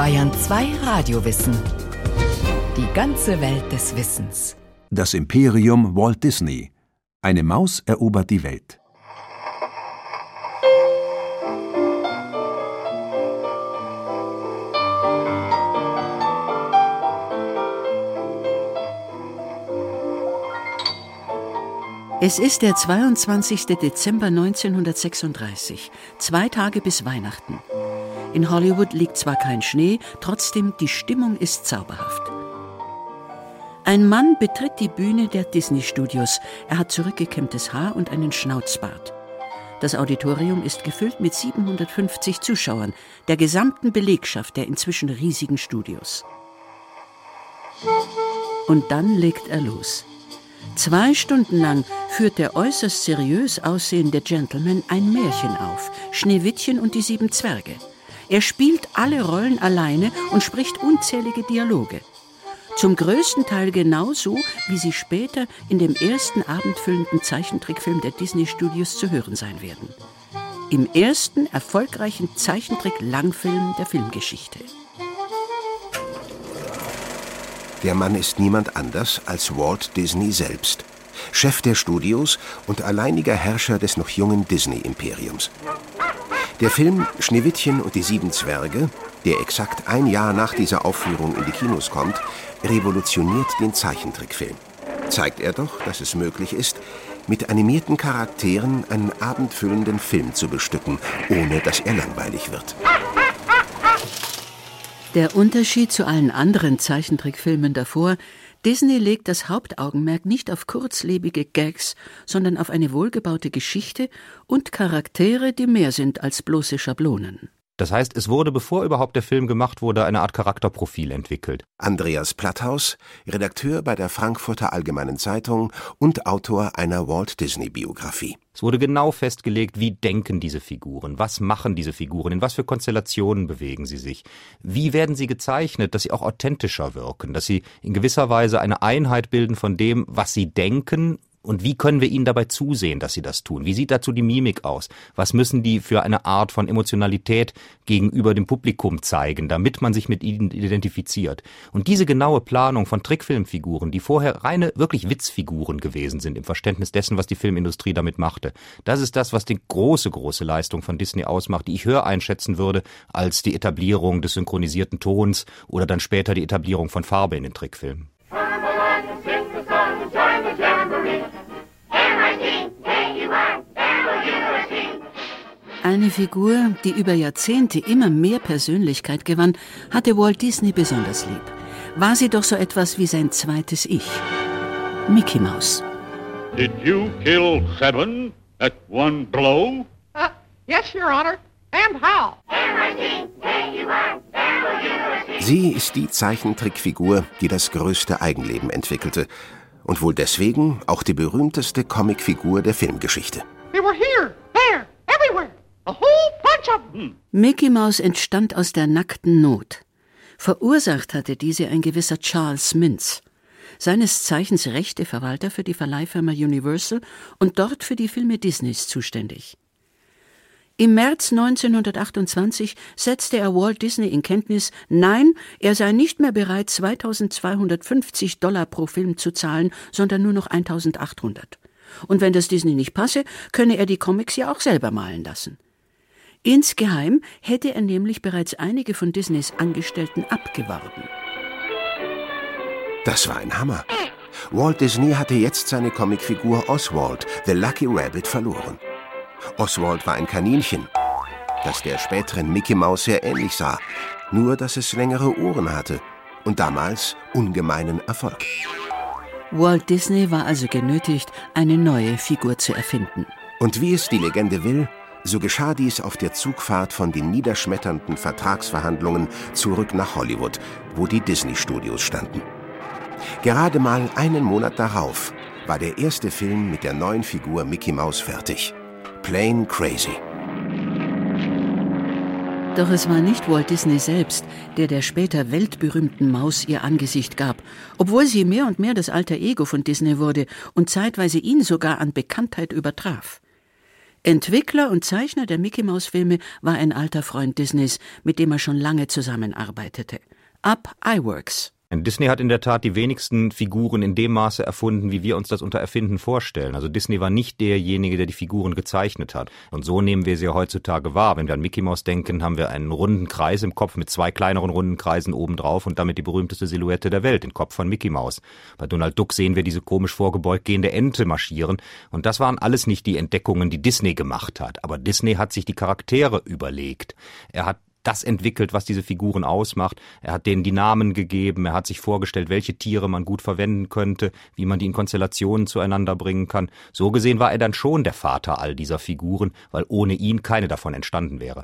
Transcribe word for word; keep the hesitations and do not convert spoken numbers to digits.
Bayern zwei Radiowissen. Die ganze Welt des Wissens. Das Imperium Walt Disney. Eine Maus erobert die Welt. Es ist der zweiundzwanzigste Dezember neunzehnhundertsechsunddreißig, zwei Tage bis Weihnachten. In Hollywood liegt zwar kein Schnee, trotzdem die Stimmung ist zauberhaft. Ein Mann betritt die Bühne der Disney-Studios. Er hat zurückgekämmtes Haar und einen Schnauzbart. Das Auditorium ist gefüllt mit siebenhundertfünfzig Zuschauern, der gesamten Belegschaft der inzwischen riesigen Studios. Und dann legt er los. Zwei Stunden lang führt der äußerst seriös aussehende Gentleman ein Märchen auf, Schneewittchen und die sieben Zwerge. Er spielt alle Rollen alleine und spricht unzählige Dialoge. Zum größten Teil genauso, wie sie später in dem ersten abendfüllenden Zeichentrickfilm der Disney-Studios zu hören sein werden. Im ersten erfolgreichen Zeichentrick-Langfilm der Filmgeschichte. Der Mann ist niemand anders als Walt Disney selbst, Chef der Studios und alleiniger Herrscher des noch jungen Disney-Imperiums. Der Film Schneewittchen und die sieben Zwerge, der exakt ein Jahr nach dieser Aufführung in die Kinos kommt, revolutioniert den Zeichentrickfilm. Zeigt er doch, dass es möglich ist, mit animierten Charakteren einen abendfüllenden Film zu bestücken, ohne dass er langweilig wird. Der Unterschied zu allen anderen Zeichentrickfilmen davor: Disney legt das Hauptaugenmerk nicht auf kurzlebige Gags, sondern auf eine wohlgebaute Geschichte und Charaktere, die mehr sind als bloße Schablonen. Das heißt, es wurde, bevor überhaupt der Film gemacht wurde, eine Art Charakterprofil entwickelt. Andreas Platthaus, Redakteur bei der Frankfurter Allgemeinen Zeitung und Autor einer Walt-Disney-Biografie. Es wurde genau festgelegt, wie denken diese Figuren, was machen diese Figuren, in was für Konstellationen bewegen sie sich, wie werden sie gezeichnet, dass sie auch authentischer wirken, dass sie in gewisser Weise eine Einheit bilden von dem, was sie denken. Und wie können wir ihnen dabei zusehen, dass sie das tun? Wie sieht dazu die Mimik aus? Was müssen die für eine Art von Emotionalität gegenüber dem Publikum zeigen, damit man sich mit ihnen identifiziert? Und diese genaue Planung von Trickfilmfiguren, die vorher reine, wirklich Witzfiguren gewesen sind, im Verständnis dessen, was die Filmindustrie damit machte, das ist das, was die große, große Leistung von Disney ausmacht, die ich höher einschätzen würde als die Etablierung des synchronisierten Tons oder dann später die Etablierung von Farbe in den Trickfilmen. Eine Figur, die über Jahrzehnte immer mehr Persönlichkeit gewann, hatte Walt Disney besonders lieb. War sie doch so etwas wie sein zweites Ich. Mickey Mouse. Did you kill seven at one blow? Uh, yes, Your Honor. And how? Sie ist die Zeichentrickfigur, die das größte Eigenleben entwickelte. Und wohl deswegen auch die berühmteste Comicfigur der Filmgeschichte. They were here, there, everywhere. A whole bunch of them. Mickey Mouse entstand aus der nackten Not. Verursacht hatte diese ein gewisser Charles Mintz, seines Zeichens Rechteverwalter für die Verleihfirma Universal und dort für die Filme Disneys zuständig. Im März neunzehnhundertachtundzwanzig setzte er Walt Disney in Kenntnis, nein, er sei nicht mehr bereit, zweitausendzweihundertfünfzig Dollar pro Film zu zahlen, sondern nur noch eintausendachthundert. Und wenn das Disney nicht passe, könne er die Comics ja auch selber malen lassen. Insgeheim hätte er nämlich bereits einige von Disneys Angestellten abgeworben. Das war ein Hammer. Walt Disney hatte jetzt seine Comicfigur Oswald, the Lucky Rabbit, verloren. Oswald war ein Kaninchen, das der späteren Mickey Mouse sehr ähnlich sah, nur dass es längere Ohren hatte und damals ungemeinen Erfolg. Walt Disney war also genötigt, eine neue Figur zu erfinden. Und wie es die Legende will, so geschah dies auf der Zugfahrt von den niederschmetternden Vertragsverhandlungen zurück nach Hollywood, wo die Disney-Studios standen. Gerade mal einen Monat darauf war der erste Film mit der neuen Figur Mickey Mouse fertig. Plain Crazy. Doch es war nicht Walt Disney selbst, der der später weltberühmten Maus ihr Angesicht gab, obwohl sie mehr und mehr das alter Ego von Disney wurde und zeitweise ihn sogar an Bekanntheit übertraf. Entwickler und Zeichner der Mickey-Maus-Filme war ein alter Freund Disneys, mit dem er schon lange zusammenarbeitete. Up Iwerks. Disney hat in der Tat die wenigsten Figuren in dem Maße erfunden, wie wir uns das unter Erfinden vorstellen. Also Disney war nicht derjenige, der die Figuren gezeichnet hat. Und so nehmen wir sie ja heutzutage wahr. Wenn wir an Mickey Mouse denken, haben wir einen runden Kreis im Kopf mit zwei kleineren runden Kreisen obendrauf und damit die berühmteste Silhouette der Welt, den Kopf von Mickey Mouse. Bei Donald Duck sehen wir diese komisch vorgebeugt gehende Ente marschieren. Und das waren alles nicht die Entdeckungen, die Disney gemacht hat. Aber Disney hat sich die Charaktere überlegt. Er hat das entwickelt, was diese Figuren ausmacht. Er hat denen die Namen gegeben, er hat sich vorgestellt, welche Tiere man gut verwenden könnte, wie man die in Konstellationen zueinander bringen kann. So gesehen war er dann schon der Vater all dieser Figuren, weil ohne ihn keine davon entstanden wäre.